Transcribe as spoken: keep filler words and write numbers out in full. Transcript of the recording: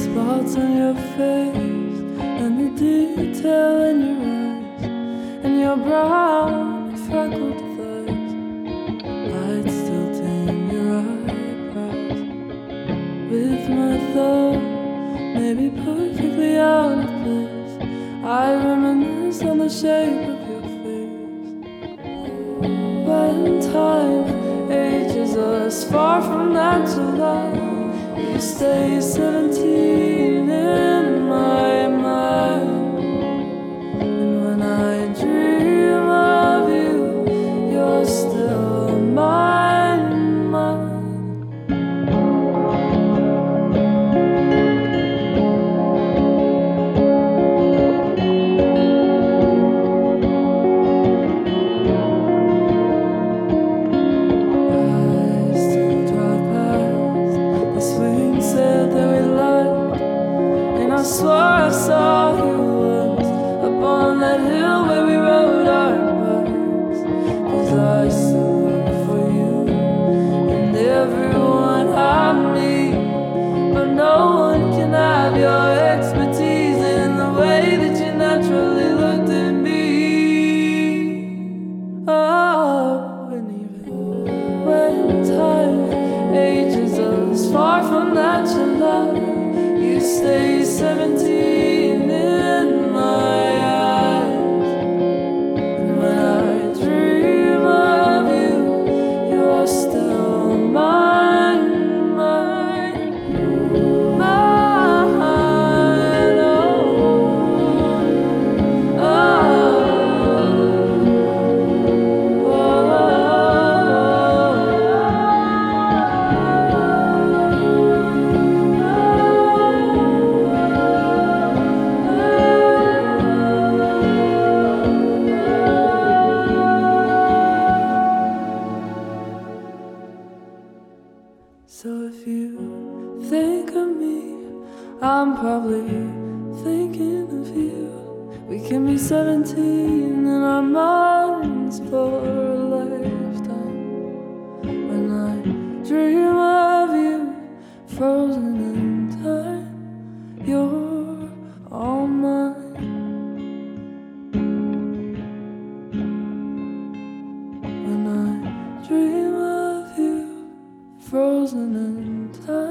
spots on your face and the detail in your eyes and your brown freckled thighs. I'd still tame your eyebrows with my thumb, maybe perfectly out of place. I reminisce on the shape of your face. When time ages us far from natural love, you stay seventeen in my mind. And when I dream of you, you're still mine, mine. I still drive past the swing set that we liked, and I swear I saw you once up on that hill where we rode our bikes. 'Cause I still look for you and everyone I meet, but no one can have your expertise in the way that you naturally looked at me. Oh, and even when time ages us far from natural love, you stay seventeen in my eyes. And when I dream of you, you're still mine, mine, mine. Oh, oh, so if you think of me, I'm probably thinking of you. We can be seventeen in our minds for a lifetime. When I dream of you, frozen in time, you're all mine. When I dream of you, frozen in time.